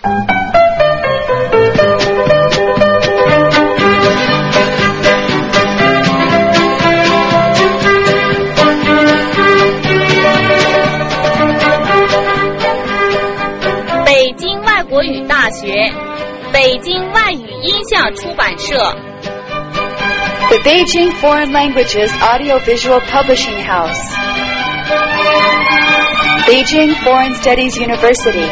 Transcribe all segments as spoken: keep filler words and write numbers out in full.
北京外国语大学，北京外语音像出版社。 The Beijing Foreign Languages Audiovisual Publishing House. Beijing Foreign Studies University.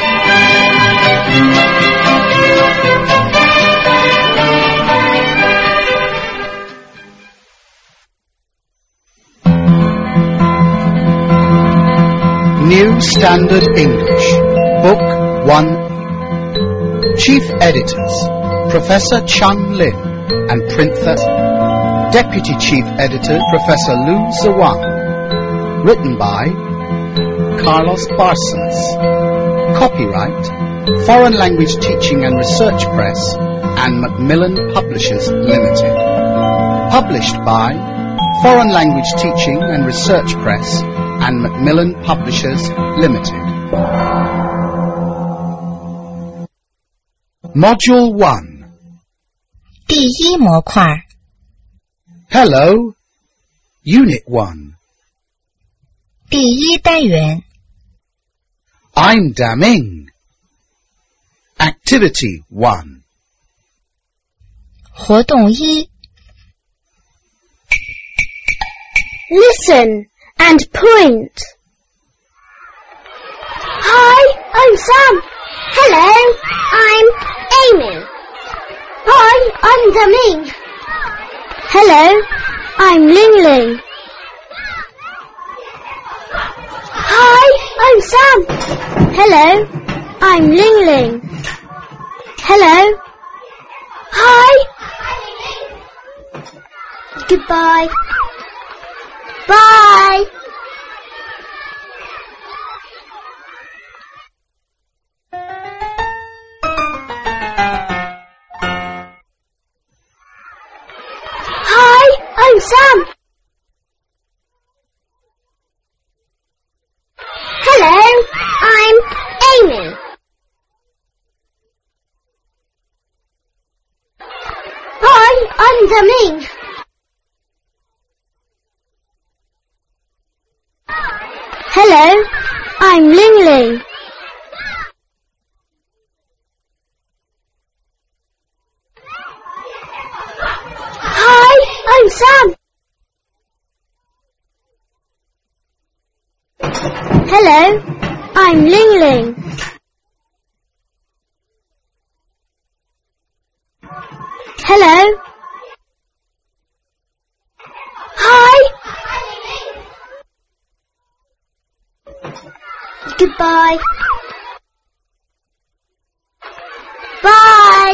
New Standard English, Book one. Chief Editors, Professor Chung Lin and Printher. Deputy Chief Editor, Professor Lu Zewang. Written by Carlos Parsons. Copyright, Foreign Language Teaching and Research Press and Macmillan Publishers Limited. Published by Foreign Language Teaching and Research Press and Macmillan Publishers Limited. Module one. 第一模块 Hello. Unit one. 第一单元 I'm Daming. Activity one. 活动一 Listen and point. Hi, I'm Sam. Hello, I'm Amy. Hi, I'm Daming. Hello, I'm Ling Ling. Hi, I'm Sam. Hello, I'm Ling Ling. Hello. Hi. Goodbye. Bye. Hi, I'm Sam. Hello, I'm Amy. Hi, I'm Daming. Hello, I'm Ling Ling. Hi, I'm Sam. Hello, I'm Ling Ling. Hello. Hi. Goodbye. Bye.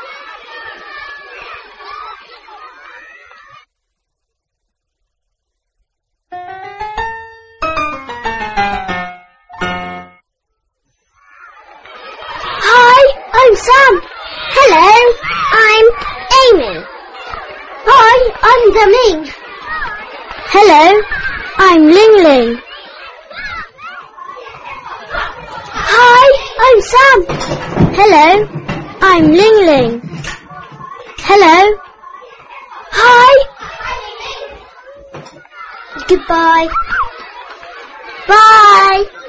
Hi, I'm Sam. Hello, I'm Amy. Hi, I'm Daming. Hello, I'm Ling Ling. Hi, I'm Sam. Hello, I'm Ling Ling. Hello. Hi. Goodbye. Bye.